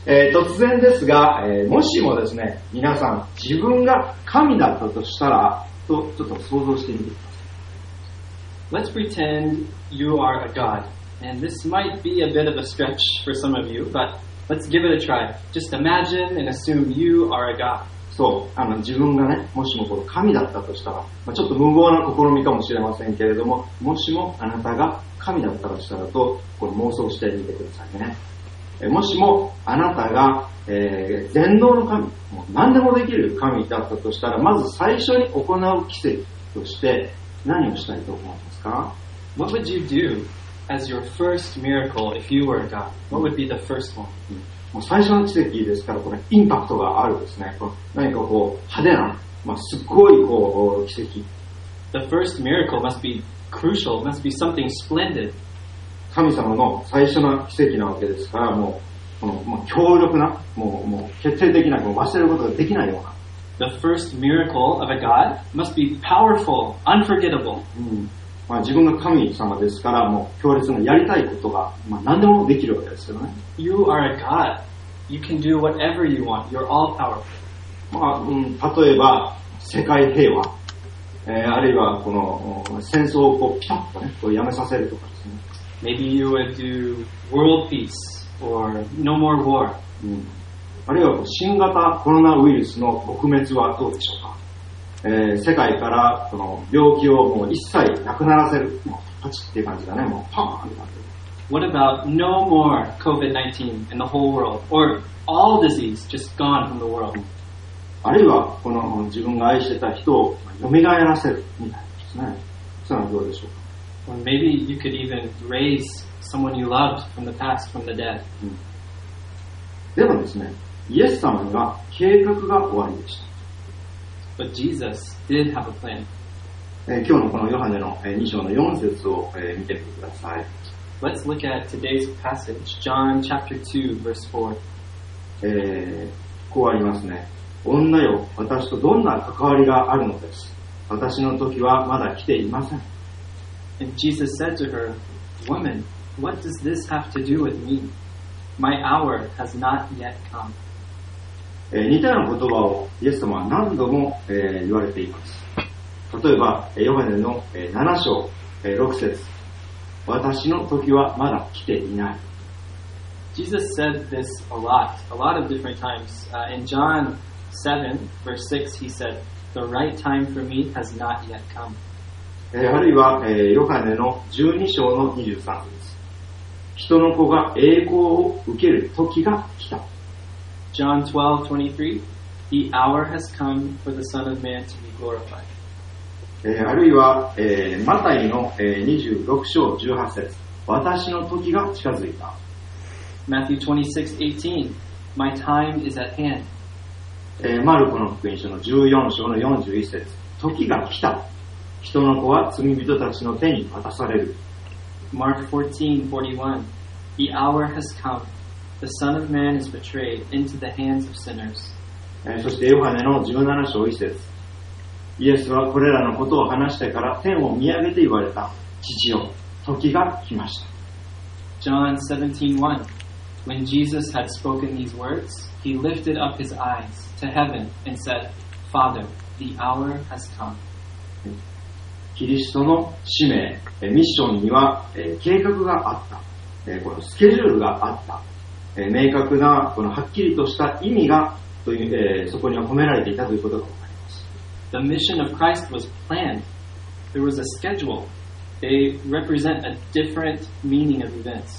突然ですが、もしもですね、皆さん自分が神だったとしたらとちょっと想像してみてください。 Let's pretend you are a god. And this might be a bit of a stretch for some of you, but let's give it a try. Just imagine and assume you are a god. そう、自分がね、もしもこの神だったとしたら、ちょっと無謀な試みかもしれませんけれども、もしもあなたが神だったとしたらと、これ妄想してみてくださいね。もしもあなたが、全能の神、もう何でもできる神だったとしたら、まず最初に行う奇跡として何をしたいと思いますか？ What would you do as your first miracle if you were a god? What would be the first one? もう最初の奇跡ですから、これインパクトがあるですね。何かこう派手な、すっごいこう奇跡。 The first miracle must be crucial, must be something splendid. 神様の最初の奇跡なわけですから、もう強力な、もう決定的な、忘れることができないような。 The first miracle of a god must be powerful, unforgettable. 自分が神様ですから、もう強烈なやりたいことが、何でもできるわけですよね。 You are a god. You can do whatever you want. You're all powerful. 例えば世界平和、あるいはこの戦争をピタッとね、やめさせるとかですね。 Maybe you would do world peace or no more war. あるいは新型コロナウイルスの撲滅はどうでしょうか。世界からこの病気をもう一切なくならせる、パチっていう感じだね、もうパーンって感じ。 What about no more COVID-19 in the whole world, or all disease just gone from the world? あるいはこの自分が愛してた人を蘇らせるみたいですね。それはどうでしょうか。 Or maybe you could even raise someone you loved from the past, from the dead. でもですね、イエス様には計画が終わりでした。 But Jesus did have a plan. 今日のこのヨハネの2章の4節を見てみてください。 Let's look at today's passage, John chapter 2, verse 4. こうありますね。女よ、私とどんな関わりがあるのです。私の時はまだ来ていません。 And Jesus said to her, Woman, what does this have to do with me? My hour has not yet come. 似たような言葉をイエス様は何度も言われています。例えば、ヨハネの7章6節。私の時はまだ来ていない。 Jesus said this a lot of different times. In John 7, verse 6, he said, The right time for me has not yet come. あるいは、ヨハネの12章の23節。人の子が栄光を受ける時が来た。 John 12:23, The hour has come for the Son of Man to be glorified. あるいは、マタイの26章18節。私の時が近づいた。 Matthew 26:18, My time is at hand. マルコの福音書の14章の41節。時が来た。人の子は罪人たちの手に渡される。 Mark 14:41, The hour has come. The Son of Man is betrayed into the hands of sinners. そしてヨハネの17章1節。イエスはこれらのことを話してから天を見上げて言われた。父よ、時が来ました。 John 17:1, When Jesus had spoken these words, he lifted up his eyes to heaven and said, Father, the hour has come. キリストの使命、ミッションには計画があった。このスケジュールがあった。明確なこのはっきりとした意味がという、そこには込められていたということが分かります。 The mission of Christ was planned. There was a schedule. They represent a different meaning of events.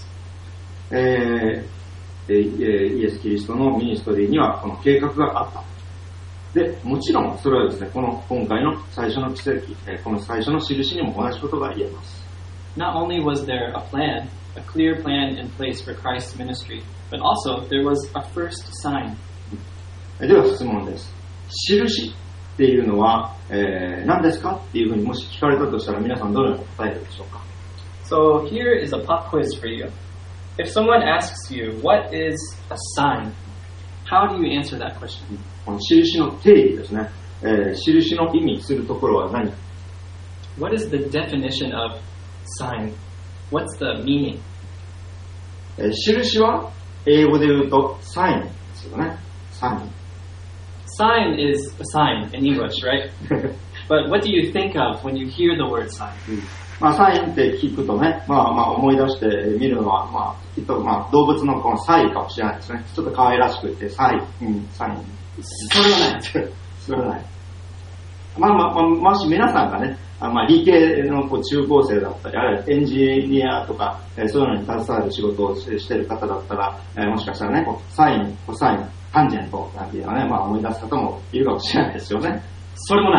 イエス・キリストのミニストリーにはこの計画があった。で、もちろんそれはですね、今回の最初の奇跡、この最初の印にも同じことが言えます。 Not only was there a plan, a clear plan in place for Christ's ministry, but also there was a first sign. では質問です。印っていうのは、何ですかっていうふうにもし聞かれたとしたら皆さんどのように答えるでしょうか。 So here is a pop quiz for you. If someone asks you, what is a sign? How do you answer that question? この印の定義ですね。印の意味するところは何？ What is the definition of sign? What's the meaning? 印は英語で言うとサインですよね。サイン。 Sign is a sign in English, right? But what do you think of when you hear the word sign? まあ、サインって聞くとね、まあ思い出して見るのは、まあ、きっと動物のこのサイかもしれないですね。ちょっと可愛らしくて、サイ、サイン。それはない。それはない。もし皆さんがね、理系の中高生だったり、あるいはエンジニアとか、そういうのに携わる仕事をしている方だったら、もしかしたらね、サイン、コサイン、タンジェントなんていうのはね、思い出す方もいるかもしれないですよね。それもない。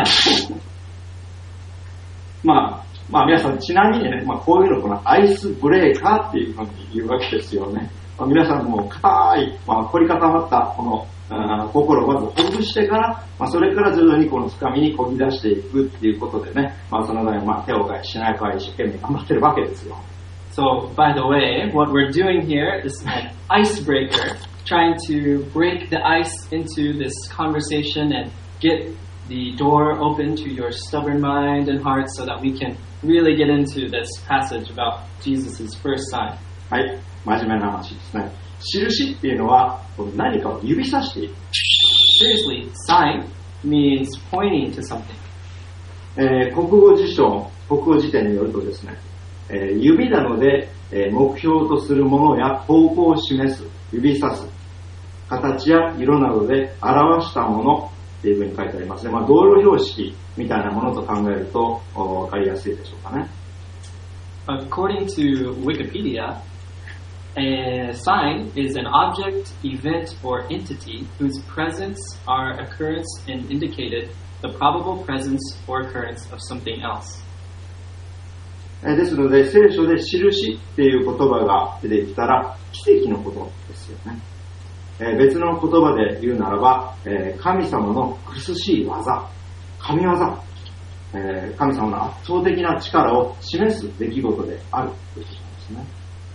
皆さんちなみにね、こういうのこのアイスブレーカーっていうふうに言うわけですよね。皆さんも硬い、凝り固まったこの心をまずほぐしてから、それから徐々にこの深みにこぎ出していくっていうことでね、その場合手を変えしないか一生懸命頑張ってるわけですよ。 So, by the way, what we're doing here is an icebreaker, trying to break the ice into this conversation and get the door open to your stubborn mind and heart so that we can really get into this passage about Jesus' first sign. はい、真面目な話ですね。印っていうのは何かを指さしている。 Seriously, sign means pointing to something. 国語辞書、国語辞典によるとですね、指などで目標とするものや方向を示す、指さす、形や色などで表したものっていうふうに書いてありますね。道路標識みたいなものと考えると分かりやすいでしょうかね。 According to Wikipedia, a sign is an object, event, or entity whose presence or occurrence indicated the probable presence or occurrence of something else. ですので、聖書で印っていう言葉が出てきたら奇跡のことですよね。別の言葉で言うならば、神様の苦しい技、神業、神様の圧倒的な力を示す出来事であるということですね。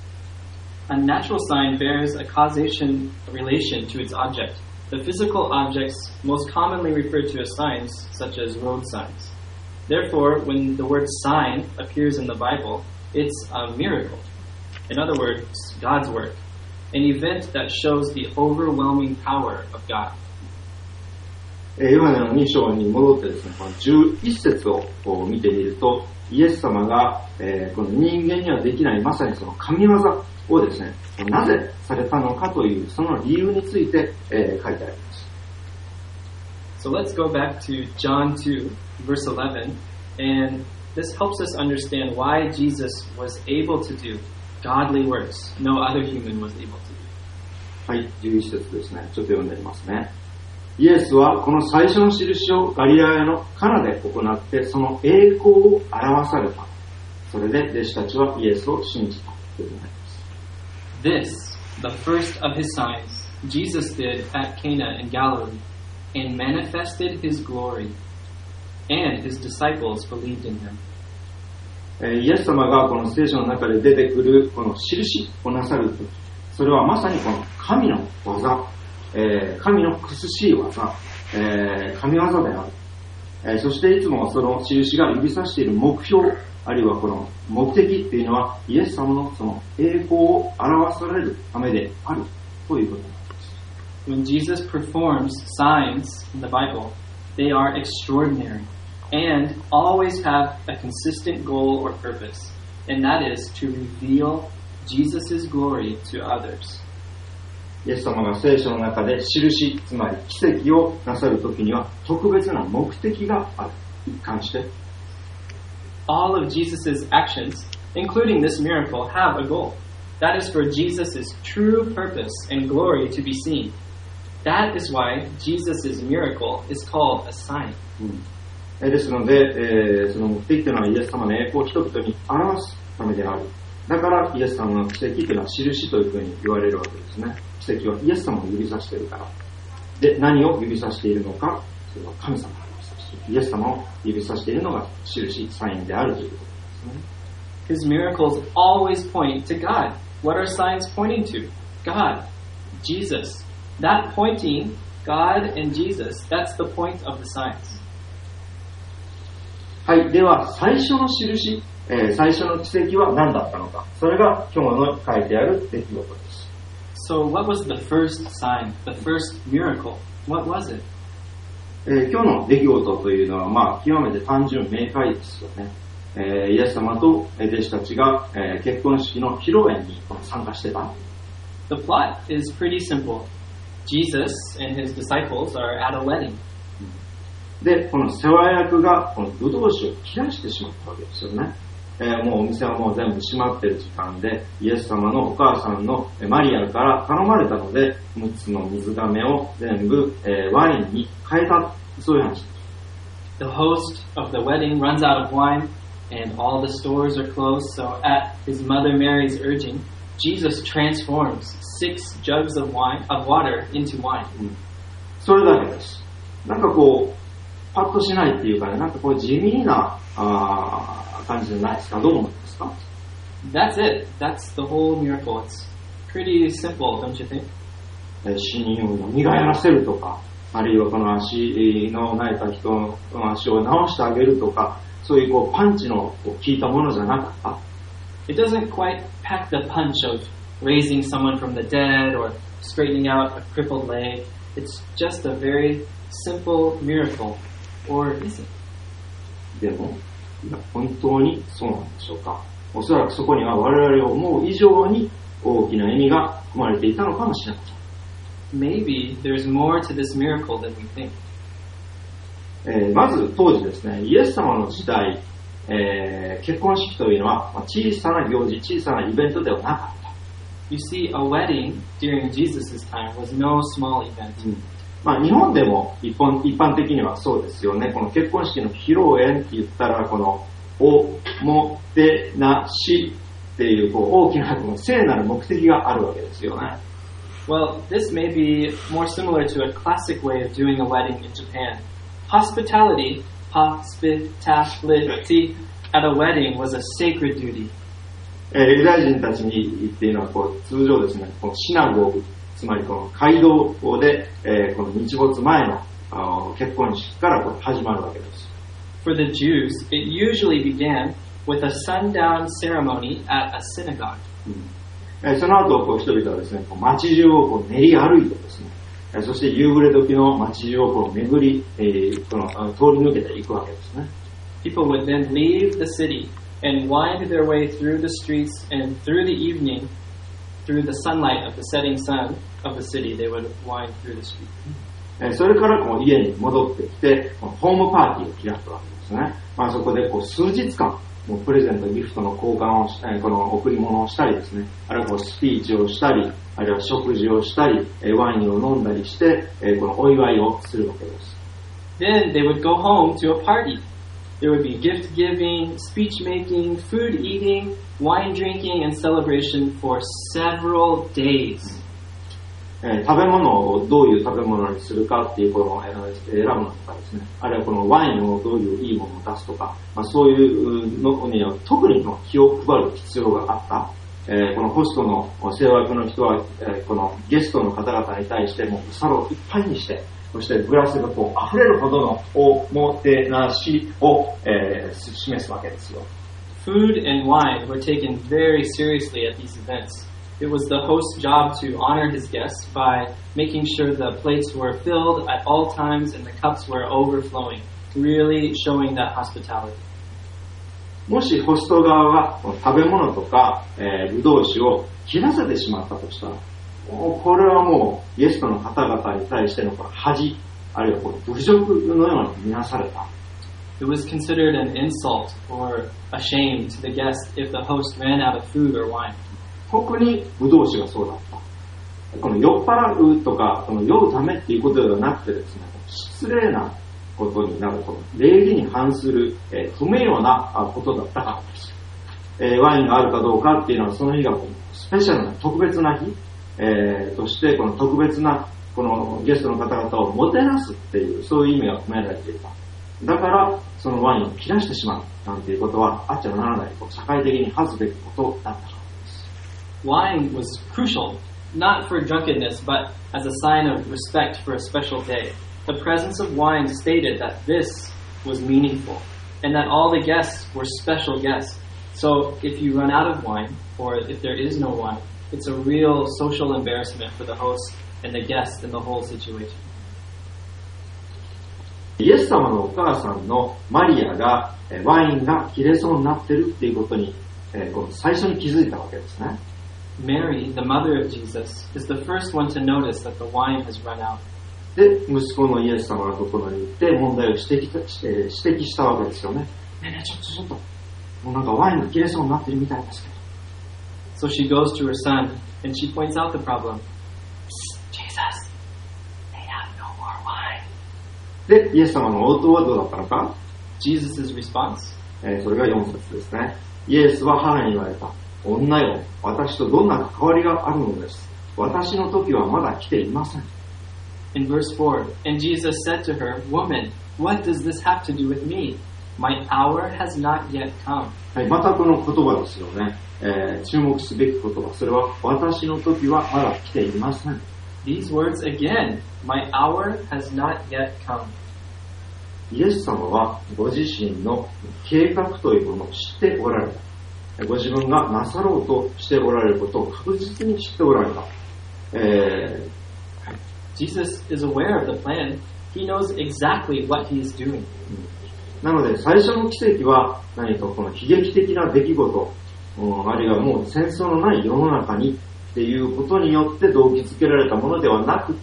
A natural sign bears a causation relation to its object. The physical objects most commonly referred to as signs, such as road signs. Therefore, when the word sign appears in the Bible, it's a miracle. In other words, God's work. An event that shows the overwhelming power of God. ヨハネの2章に戻ってですね、この11節を見てみると、イエス様が、この人間にはできないまさにその神業をですね、なぜされたのかというその理由について、書いてあります。 So let's go back to John 2, verse 11, and this helps us understand why Jesus was able to do godly works no other human was able to do. はい、11節ですね。ちょっと読んでみますね。イエスはこの最初の印をガリラヤのカナで行ってその栄光を表された。それで弟子たちはイエスを信じたということになります。 This, the first of his signs, Jesus did at Cana in Galilee and manifested his glory, and his disciples believed in him. イエス様がこの聖書の中で出てくるこの印をなさるとき、それはまさにこの神の技、神の苦しい技、神業である。そしていつもその印が指さしている目標、あるいはこの目的っていうのはイエス様のその栄光を表されるためであるということなんです。 When Jesus performs signs in the Bible, they are extraordinary and always have a consistent goal or purpose, and that is to reveal Jesus' glory to others. イエス様が聖書の中で印、つまり奇跡をなさるときには特別な目的がある。一貫して。 All of Jesus' actions, including this miracle, have a goal. That is for Jesus' true purpose and glory to be seen. That is why Jesus' miracle is called a sign. ですので、その目的というのはイエス様の栄光を人々に表すためである。だからイエス様の奇跡というのは印というふうに言われるわけですね。奇跡はイエス様を指さしているから。で、何を指さしているのか、それは神様を指さしている。イエス様を指さしているのが印、サインであるということですね。 His miracles always point to God. What are signs pointing to? God, Jesus. That pointing, God and Jesus, that's the point of the signs. はい、では最初の印、最初の奇跡は何だったのか。それが今日の書いてある出来事です。 So what was the first sign, the first miracle? What was it? 今日の出来事というのは、極めて単純明快ですよね。イエス様と弟子たちが、結婚式の披露宴に参加してた。 The plot is pretty simple. Jesus and his disciples are at a wedding. で、この世話役がこのブドウ酒を切らしてしまったわけですよね。もうお店はもう全部閉まっている時間で、イエス様のお母さんのマリアから頼まれたので、6つの水亀を全部、ワインに変えた。そういう話です。 The host of the wedding runs out of wine and all the stores are closed, so at his mother Mary's urging, Jesus transforms 6 jugs of water into wine. それだけです。なんかこう、パッとしないっていうかね、なんかこう地味な感じじゃないですか。どう思いますか？ That's it. That's the whole miracle. It's pretty simple, don't you think? 死人を蘇らせるとか、あるいはこの足の泣いた人の足を治してあげるとか、そういうこうパンチの効いたものじゃなかった。 It doesn't quite pack the punch of raising someone from the dead or straightening out a crippled leg. It's just a very simple miracle. Or is it? でも、本当にそうなんでしょうか。おそらくそこには我々を思う以上に大きな意味が含まれていたのかもしれません。 Maybe there's more to this miracle than we think. まず当時ですね、イエス様の時代、結婚式というのは小さな行事、小さなイベントではなかった。 You see, a wedding during Jesus' time was no small event. 日本でも一般的にはそうですよね。この結婚式の披露宴って言ったら、このおもてなしっていう、大きなこの聖なる目的があるわけですよね。 Well, this may be more similar to a classic way of doing a wedding in Japan. Hospitality at a wedding was a sacred duty. ユダヤ人たちにっていうのは通常ですね、このシナゴーグ、つまりこの街道で、この日没前の結婚式から始まるわけです。 For the Jews, it usually began with a sundown ceremony at a synagogue. その後人々はですね、街中を練り歩いてですね、そして夕暮れ時の街中を巡り、通り抜けていくわけですね。 People would then leave the city and wind their way through the streets, and through the evening, through the sunlight of the setting sun of the city, they would wind through the street. それから家に戻ってきて、ホームパーティーを開くわけですね。そこで数日間、プレゼント、ギフトの交換をこの贈り物をしたりですね、あるいはスピーチをしたり、あるいは食事をしたり、ワインを飲んだりして、このお祝いをするわけです。 Then they would go home to a party. There would be gift giving, speech making, food eating, wine drinking, and celebration for several days. 食べ物をどういう食べ物にするかっていう選ぶのとかですね、あるいはこのワインをどういういいものを出すとか、そういうのには特に気を配る必要があった。このホストの世話役の人は、このゲストの方々に対しても皿をいっぱいにして、そしてグラスが溢れるほどのおもてなしを、示すわけですよ。 Food and wine were taken very seriously at these events. It was the host's job to honor his guests by making sure the plates were filled at all times and the cups were overflowing, really showing that hospitality. もしホスト側が食べ物とか、ブドウ酒を切らせてしまったとしたら、これはもうゲストの方々に対しての恥、あるいは侮辱のように見なされた。 It was considered an insult or a shame to the guest if the host ran out of food or wine. 特にブドウ酒がそうだった。この酔っ払うとか、この酔うためっていうことではなくてですね、失礼なことになると、礼儀に反する、不名誉なことだったからです。ワインがあるかどうかっていうのは、その日がスペシャルな特別な日、として、この特別なこのゲストの方々をもてなすっていう、そういう意味が込められていた。だから、そのワインを切らしてしまうなんていうことは、あっちゃならない、社会的に恥ずべきことだったからです。 Wine was crucial, not for drunkenness, but as a sign of respect for a special day. The presence of wine stated that this was meaningful, and that all the guests were special guests. So if you run out of wine, or if there is no wine, it's a real social embarrassment for the host and the guest and the whole situation. イエス様のお母さんのマリアがワインが切れそうになってるっていうことに最初に気づいたわけですね。 Mary, the mother of Jesus, is the first one to notice that the wine has run out. で、息子のイエス様のところに行って問題を指摘したわけですよね。ねえねえ、ちょっと、もうなんかワインが切れそうになってるみたいですけど。 So she goes to her son and she points out the problem. Jesus, they have no more wine. で、イエス様の応答はどうだったのか？ Jesus' response? それが4節ですね。イエスは母に言われた。女よ、私とどんな関わりがあるのです。私の時はまだ来ていません。 In verse 4, and Jesus said to her, Woman, what does this have to do with me? My hour has not yet come. はい、またこの言葉ですよね。注目すべき言葉。それは、私の時はまだ来ていません。 These words again, my hour has not yet come. イエス様はご自身の計画というものを知っておられた。ご自分がなさろうとしておられることを確実に知っておられた。 Jesus is aware of the plan. He knows exactly what he is doing. なので最初の奇跡は何かこの悲劇的な出来事、あるいはもう戦争のない世の中にっていうことによって動機づけられたものではなくって、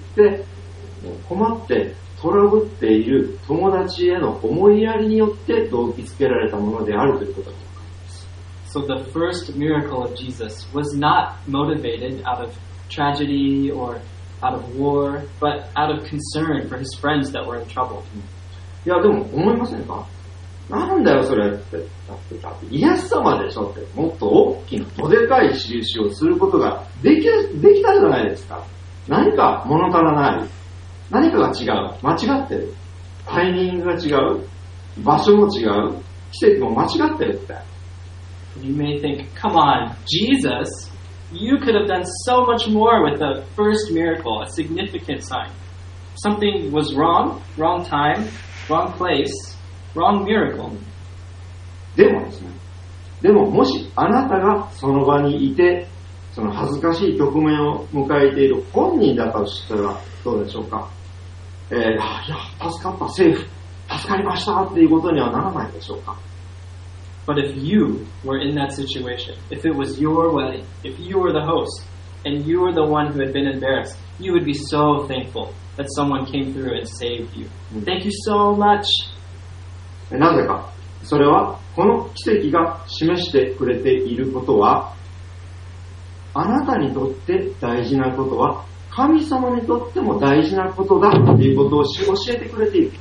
困ってトラブっている友達への思いやりによって動機づけられたものであるということです。 So the first miracle of Jesus was not motivated out of tragedy or out of war, but out of concern for his friends that were in trouble. いや、でも思いませんか？なんだよそれって。だってイエス様でしょって、もっと大きなどでかい印をすることができたじゃないですか。何か物足らない。何かが違う。間違ってる。タイミングが違う。場所も違う。奇跡も間違ってるって。 You may think, come on, Jesus, you could have done so much more with the first miracle, a significant sign. Something was wrong, wrong time, wrong place, wrong miracle. でもですね、もしあなたがその場にいて、その恥ずかしい局面を迎えている本人だったとしたらどうでしょうか。いや、助かった、セーフ、助かりましたっていうことにはならないでしょうか。 But if you were in that situation, if it was your wedding, if you were the host, and you were the one who had been embarrassed, you would be so thankful that someone came through and saved you. Thank you so much. なぜか。それは、この奇跡が示してくれていることは、あなたにとって大事なことは、神様にとっても大事なことだということを教えてくれている。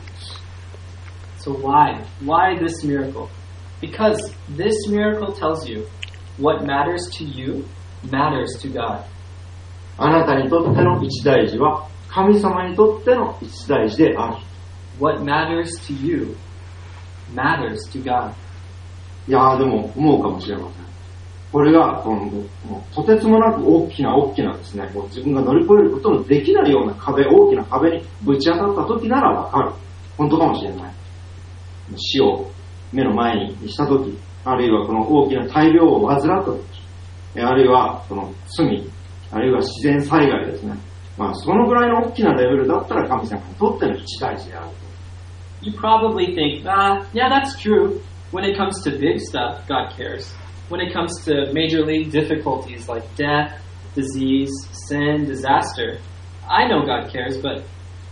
So why? Why this miracle? Because this miracle tells you what matters to you matters to God. あなたにとっての一大事は神様にとっての一大事である。 What matters to you matters to God. いやでも思うかもしれません。これがもうとてつもなく大きなですね、自分が乗り越えることのできないような大きな壁にぶち当たった時ならわかる。本当かもしれない。死を目の前にしたとき、あるいはこの大きな大病を患ったとき、あるいはこの罪、あるいは自然災害ですね。そのぐらいの大きなレベルだったら神様にとっての一大事であると。 You probably think, yeah, that's true. When it comes to big stuff, God cares. When it comes to majorly difficulties like death, disease, sin, disaster, I know God cares, but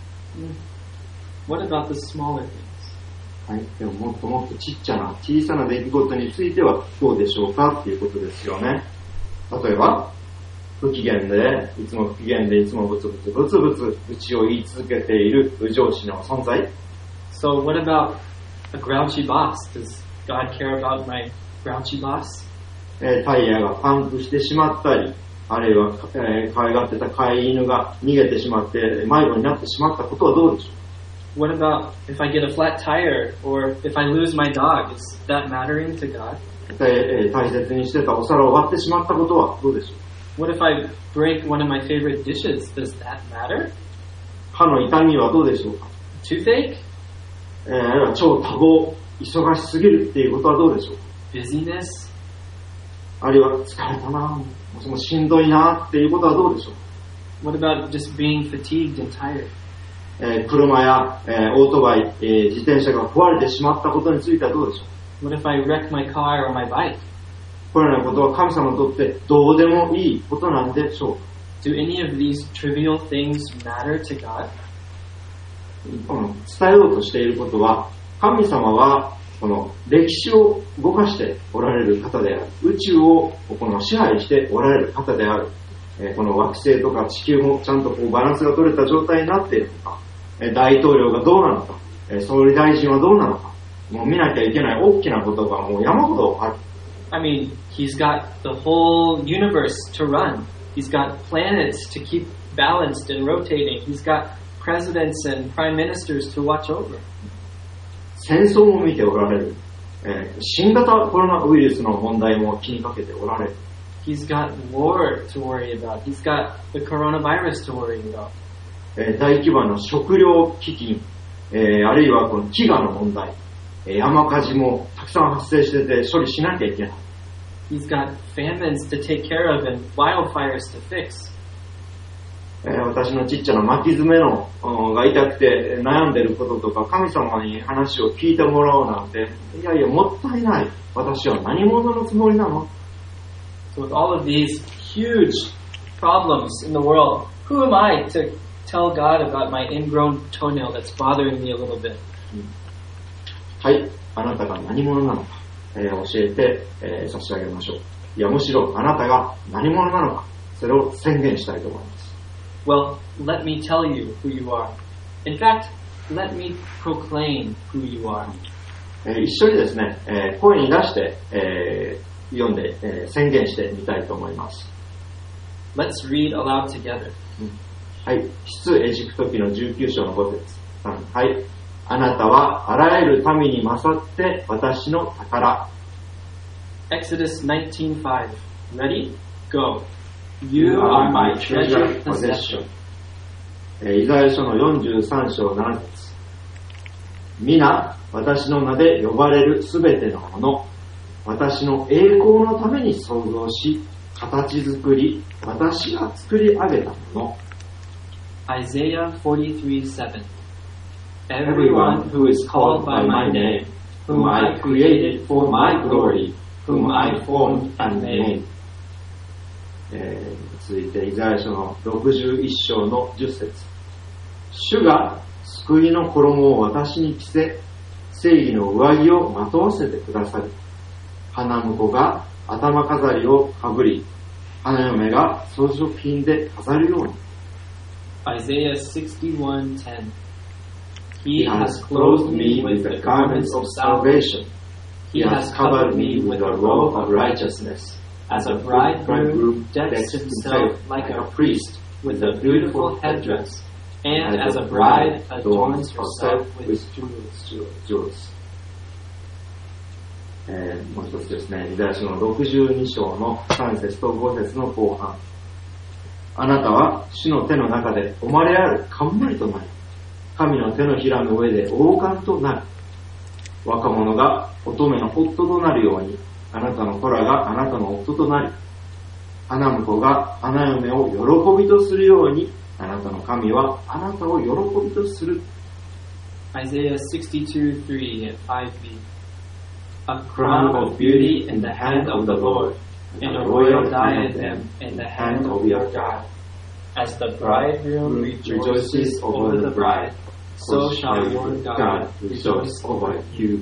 what about the smaller things? はい、でももっともっと小さな出来事についてはどうでしょうかっていうことですよね。例えば、不機嫌で、いつも不機嫌で、いつもブツ愚痴を言い続けている上司の存在。 So what about a grouchy boss? Does God care about my grouchy boss? タイヤがパンクしてしまったり、あるいは、可愛がってた飼い犬が逃げてしまって迷子になってしまったことはどうでしょうか。 What about if I get a flat tire or if I lose my dog? Is that mattering to God? 大切にしてたお皿を割ってしまったことはどうでしょう。 What if I break one of my favorite dishes? Does that matter? 歯の痛みはどうでしょうか。 Toothache? 超多忙、忙しすぎるっていうことはどうでしょうか。 Busyness? あるいは疲れたな、 そのしんどいなっていうことはどうでしょう。 What about just being fatigued and tired? 車や、オートバイ、自転車が壊れてしまったことについてはどうでしょう。 What if I wreck my car or my bike? これらのことは神様にとってどうでもいいことなんでしょうか。 Do any of these trivial things matter to God? 伝えようとしていることは、神様はこの歴史を動かしておられる方である、宇宙をこの支配しておられる方である、この惑星とか地球もちゃんとこうバランスが取れた状態になっているのか、大統領がどうなのか、総理大臣はどうなのか、もう見なきゃいけない大きなことがもう山ほどある。 I mean, he's got the whole universe to run. He's got planets to keep balanced and rotating. He's got presidents and prime ministers to watch over. 戦争も見ておられる、新型コロナウイルスの問題も気にかけておられる。 He's got war to worry about. He's got the coronavirus to worry about. 大規模な食糧危機、あるいはこの飢餓の問題、山火事もたくさん発生してて処理しなきゃいけない。 He's got famines to take care of and wildfires to fix. 私のちっちゃな巻き爪のが痛くて悩んでることとか、神様に話を聞いてもらおうなんて、いやいやもったいない。私は何者のつもりなの？ So with all of these huge problems in the world, who am I to tell God about my ingrown toenail that's bothering me a little bit? はい、あなたが何者なのか、教えて、差し上げましょう。いやむしろあなたが何者なのか、それを宣言したいと思います。 Well, let me tell you who you are. In fact, let me proclaim who you are. 一緒にですね、声に出して、読んで、宣言してみたいと思います。 Let's read aloud together. はい、出エジプト記の19章の5節。はい、あなたはあらゆる民に勝って私の宝。 Exodus 19:5. Ready? Go. You are my treasured possession. イザヤ書の43章7節。皆、私の名で呼ばれるすべてのもの、私の栄光のために創造し、形作り、私が作り上げたもの。 Isaiah 43:7. Everyone who is called by my name, whom I created for my glory, whom I formed and made. 続いてイザヤ書の61章の10節。主が救いの衣を私に着せ、正義の上着をまとわせてくださる。花婿が頭飾りをかぶり、花嫁が装飾品で飾るように。 Isaiah 61:10. He has clothed me with the garments of salvation. He has covered me with a robe of righteousness. As a bridegroom decks himself like a priest with a beautiful headdress, and as a bride adorns herself with jewels. もう一つですね、イザヤ書の62章の3節と5節の後半。あなたは主の手の中で誉れある冠となり、神の手のひらの上で王冠となる。若者が乙女の夫となるように、あなたの子らがあなたの夫となり、花婿が花嫁を喜びとするように、あなたの神はあなたを喜びとする。 Isaiah 62:3 and 5b. A crown of beauty in the hand of the Lord, and a royal diadem in the hand of your God. As the bridegroom rejoices over the bride, so shall your God rejoice over you.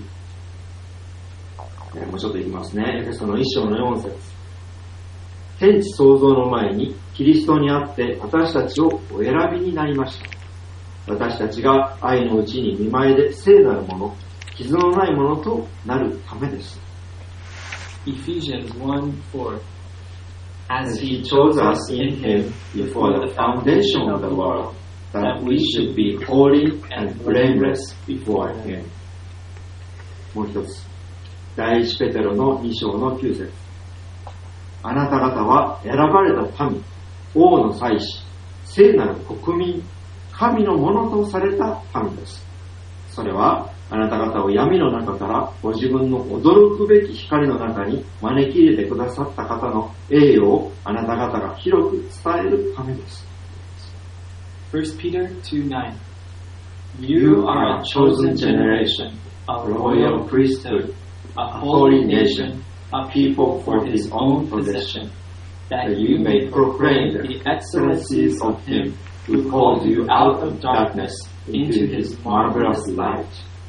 もうちょっといきますね。エペソの1章の4節。天地創造の前にキリストにあって私たちをお選びになりました。私たちが愛のうちに見舞いで聖なるもの、傷のないものとなるためです。 Ephesians 1:4. As he chose us in him before the foundation of the world, that we should be holy and blameless before him. もう一つ。第一ペテロの2章の9節。あなた方は選ばれた民、王の祭司、聖なる国民、神のものとされた民です。それはあなた方を闇の中からご自分の驚くべき光の中に招き入れてくださった方の栄誉をあなた方が広く伝えるためです。 1 Peter 2:9 You are a chosen generation, a royal priesthood, a holy nation, a people for his own possession, that you may proclaim the excellencies of him who called you out of darkness into his marvelous light.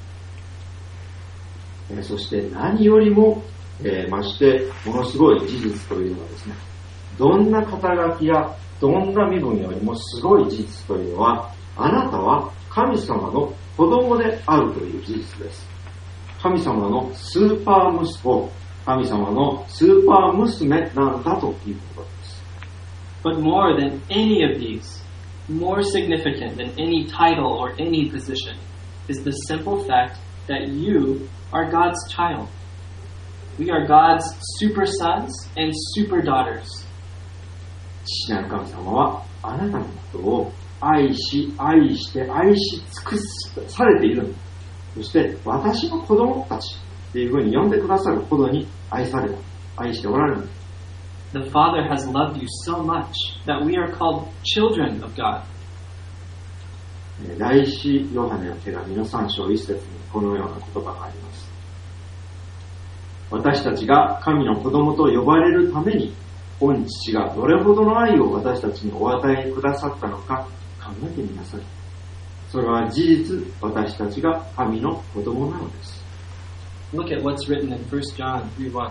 そして何よりも、ましてものすごい事実というのはですね、どんな肩書きやどんな身分よりもすごい事実というのは、あなたは神様の子供であるという事実です。神様のスーパー息子、神様のスーパー娘なんだということです。 But more than any of these, more significant than any title or any position, is the simple fact that you are God's child. We are God's super sons and super daughters. 父なる神様はあなたのことを愛し尽くされているんだ。そして私の子供たちっていうふうに呼んでくださるほどに愛しておられるんだ。 The Father has loved you so much that we are called children of God. 第一ヨハネの手紙の3章1節にこのような言葉があります。私たちが神の子供と呼ばれるために、御父がどれほどの愛を私たちにお与えくださったのか考えてみなさい。それは事実、私たちが神の子供なのです。 Look at what's written in 1 John 3:1.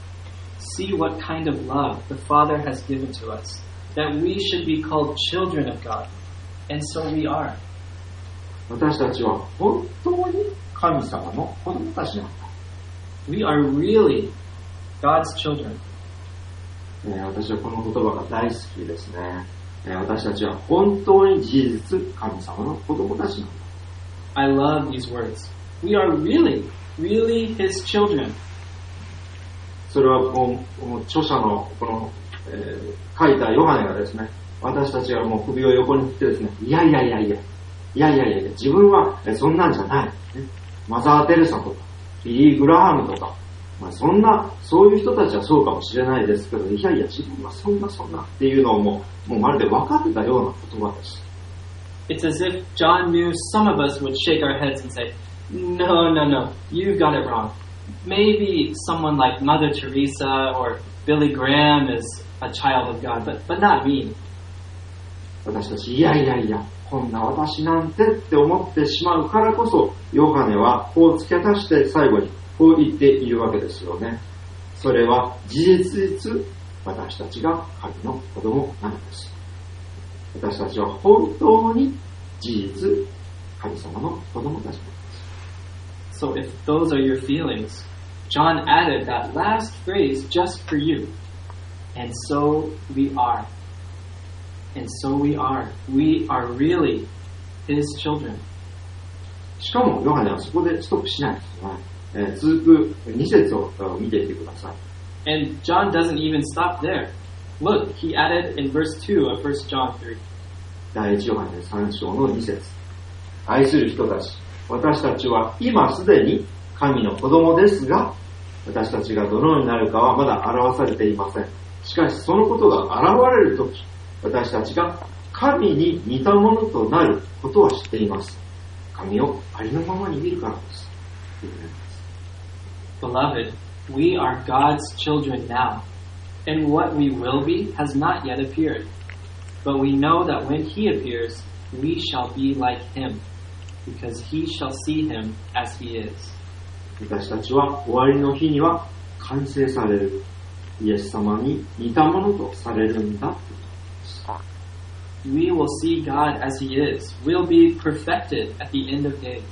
See what kind of love the Father has given to us, that we should be called children of God. And so we are. 私たちは本当に神様の子供たちなんだ。 We are really God's children. 私はこの言葉が大好きですね。私たちは本当に事実、神様の子供たちなんだ。 I love these words. We are really His children. それはこの著者のこの、書いたヨハネがですね、私たちがもう首を横に振ってですね、いや、自分はそんなんじゃない。マザー・テレサとか、ビリー・グラハムとか、そういう人たちはそうかもしれないですけど、いや、自分はそんなっていうのをもうまるで分かってたような言葉です。 It's as if John knew some of us would shake our heads and say, No, you got it wrong. Maybe someone like Mother Teresa or Billy Graham is a child of God, but not me. 私たち、いや、こんな私なんてって思ってしまうからこそ、ヨハネはこう付け足して最後にこう言っているわけですよね。それは事実、私たちが神の子供なのです。私たちは本当に事実、神様の子供たちなのです。 So if those are your feelings, John added that last phrase just for you. And so we are. And so we are. We are really His children. しかもヨハネはそこでストップしないですね。続く2節を見ていてください。 And John doesn't even stop there. Look, he added in verse 2 of 1 John 3. 第一ヨハネ3章の2節。愛する人たち、私たちは今すでに神の子供ですが、私たちがどのようになるかはまだ表されていません。しかしそのことが現れるとき、私たちが神に似たものとなることは知っています。神をありのままに見るからです。 Beloved, we are God's children now, and what we will be has not yet appeared. But we know that when He appears, we shall be like Him, because He shall see Him as He is. 私たちは終わりの日には完成される。イエス様に似たものとされるんだ。 We will see God as He is. We'll be perfected at the end of days.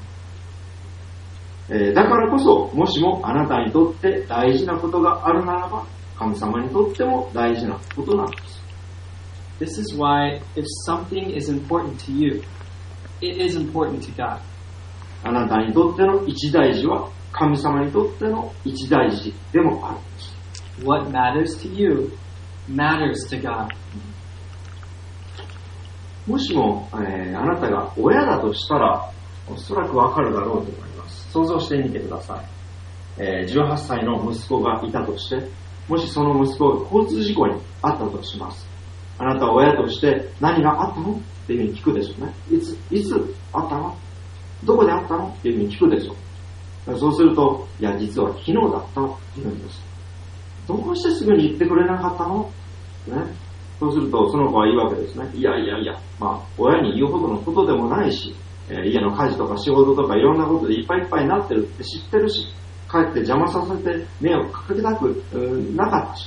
だからこそ、もしもあなたにとって大事なことがあるならば、神様にとっても大事なことなんです。 This is why if something is important to you, it is important to God. あなたにとっての一大事は、神様にとっての一大事でもあるんです。 What matters to you matters to God. もしも、あなたが親だとしたら、 おそらくわかるだろうと思います。想像してみてください。18歳の息子がいたとして、もしその息子が交通事故に遭ったとします。あなたは親として何があったのっていうふうに聞くでしょうね。いつあったの？どこであったのっていうふうに聞くでしょう。そうすると、いや、実は昨日だったって言うんです。どうしてすぐに言ってくれなかったの？ね。そうすると、その子は言うわけですね。いや、親に言うほどのことでもないし、家の家事とか仕事とかいろんなことでいっぱいいっぱいになってるって知ってるし、帰って邪魔させて迷惑かけたくなかったし。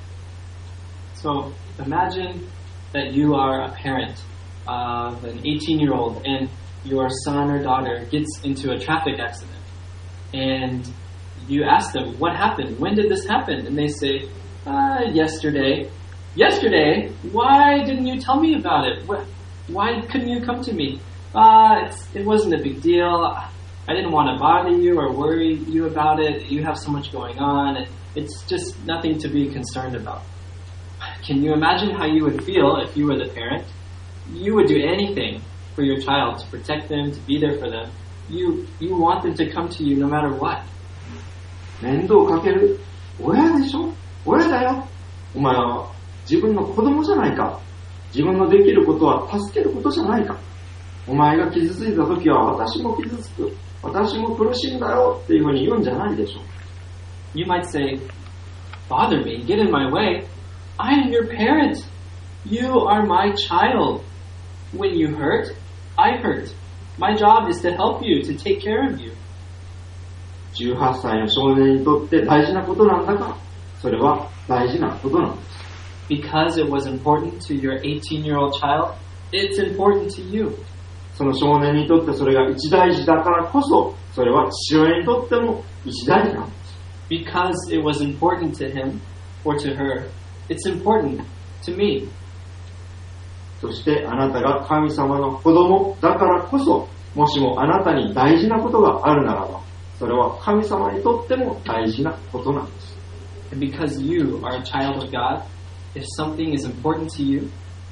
So, imagine that you are a parent of an 18-year-old and your son or daughter gets into a traffic accident. And you ask them, what happened? When did this happen? And they say, yesterday. Yesterday? Why didn't you tell me about it? Why couldn't you come to me? It wasn't a big deal. I didn't want to bother you or worry you about it. You have so much going on. It's just nothing to be concerned about. Can you imagine how you would feel if you were the parent? You would do anything for your child, to protect them, to be there for them. You want them to come to you no matter what. 面倒かける親でしょ？親だよ。お前は自分の子供じゃないか。自分のできることは助けることじゃないか。お前が傷ついた時は私も傷つく。私も苦しいんだよっていうふうに言うんじゃないでしょう。 You might say, bother me, get in my way. I am your parent. You are my child. When you hurt, I hurt. My job is to help you, to take care of you. 18歳の少年にとって大事なことなんだから、それは大事なことなんです。 Because it was important to your 18-year-old child, it's important to you. その少年にとってそれが一大事だからこそ、それは父親にとっても一大事なんです。 Because it was important to him or to her, it's important to me. そしてあなたが神様の子供だからこそ、もしもあなたに大事なことがあるならば、それは神様にとっても大事なことなんです。 And because you are a child of God, if something is important to you,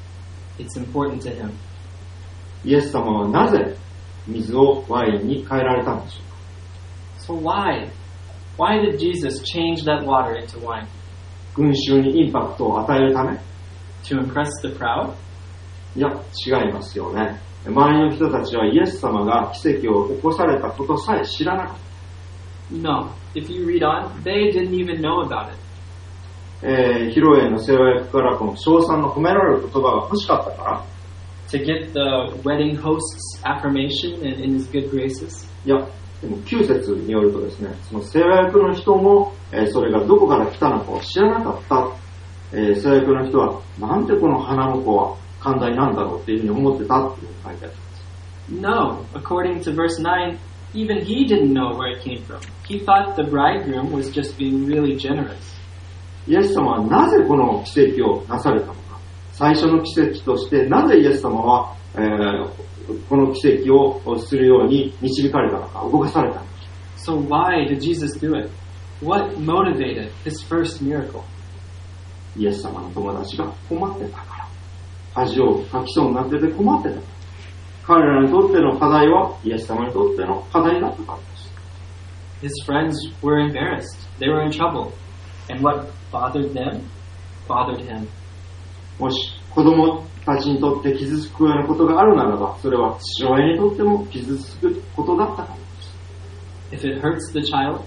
it's important to Him. イエス様はなぜ水をワインに変えられたんでしょうか？ So why did Jesus change that water into wine? 群衆にインパクトを与えるため？ To impress the crowd? いや、違いますよね。周りの人たちはイエス様が奇跡を起こされたことさえ知らなかった。 No. If you read on, they didn't even know about it. 披露宴の世話役からこの称賛の褒められる言葉が欲しかったから。 To get the wedding host's affirmation and in his good graces? いや、でも9節によるとですね、その世話役の人も、それがどこから来たのかを知らなかった。世話役の人は、なんでこの花婿は寛大なんだろうっていうふうに思ってたっていう書いてあります。 No. According to verse 9, even he didn't know where it came from. He thought the bridegroom was just being really generous. イエス様はなぜこの奇跡をなされたのか。最初の奇跡としてなぜイエス様は、この奇跡をするように導かれたのか、動かされたのか。 So why did Jesus do it? What motivated his first miracle? イエス様の友達が困ってたから。恥をかきそうになってて困ってたから。彼らにとっての課題はイエス様にとっての課題だったからです。 His friends were embarrassed. They were in trouble. And what bothered them bothered him. もし子供たちにとって傷つくようなことがあるならば、それは父親にとっても傷つくことだったからです。 If it hurts the child,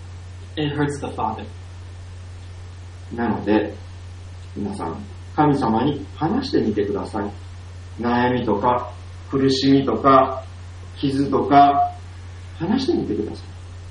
it hurts the father. なので、皆さん、神様に話してみてください。悩みとか、苦しみとか、傷とか、話してみてください。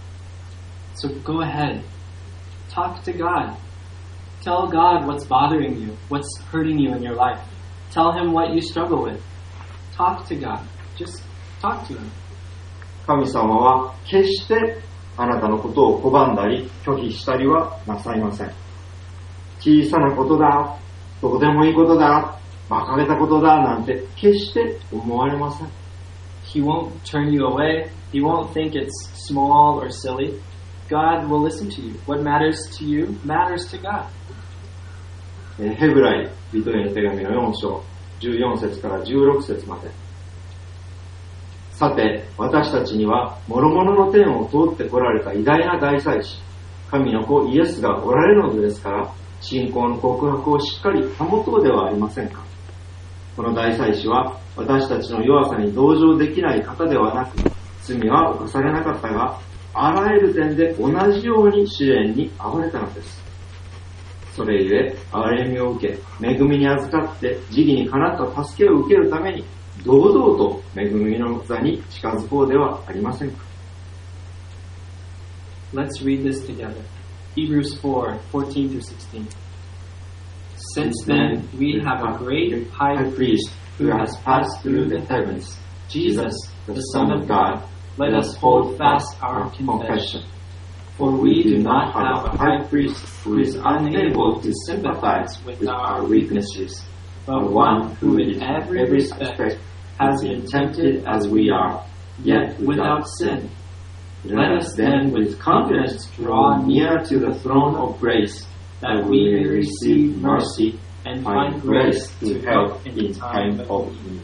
So go ahead. Talk to God. Tell God what's bothering you, what's hurting you in your life. Tell Him what you struggle with. Talk to God. Just talk to Him. 神様は決してあなたのことを拒んだり拒否したりはなさいません。小さなことだ、どうでもいいことだ、馬鹿げたことだなんて決して思われません。 He won't turn you away. He won't think it's small or silly. God will listen to you. What matters to you matters to God. ヘブライ人への手紙の4章14節から16節まで。 さて、私たちには、諸々の天を通って来られた偉大な大祭司、神の子イエスがおられるのですから、信仰の告白をしっかり保とうではありませんか。この大祭司は、私たちの弱さに同情できない方ではなく、罪は犯されなかったが、あらゆる点で同じように試練に遭われたのです。それゆえ、憐れみを受け、恵みに預かって、時義にかなった助けを受けるために、堂々と恵みの座に近づこうではありませんか。 Let's read this together. Hebrews 4:14 through 16. Since then, we have a great high priest who has passed through the heavens, Jesus, the Son of God. Let us hold fast our confession. For we do not have a high priest who is unable to sympathize with our weaknesses, but one who in every respect has been tempted as we are, yet without sin. Let us then with confidence draw near to the throne of grace, that we may receive mercy and find grace to help in time of need.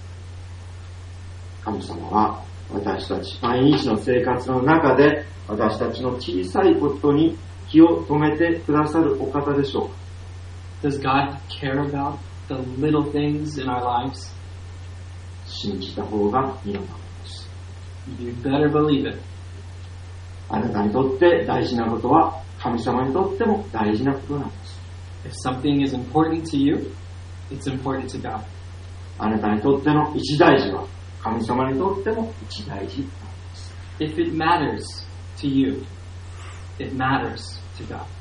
神様は私たち毎日の生活の中で私たちの小さいことに気を止めてくださるお方でしょうか。 Does God care about the little things in our lives? 信じた方がいいのです。 You better believe it. あなたにとって大事なことは神様にとっても大事なことなんです。 If something is important to you, it's important to God. あなたにとっての一大事は神様にとっても一大事なんです。 If it matters to you, it matters to God.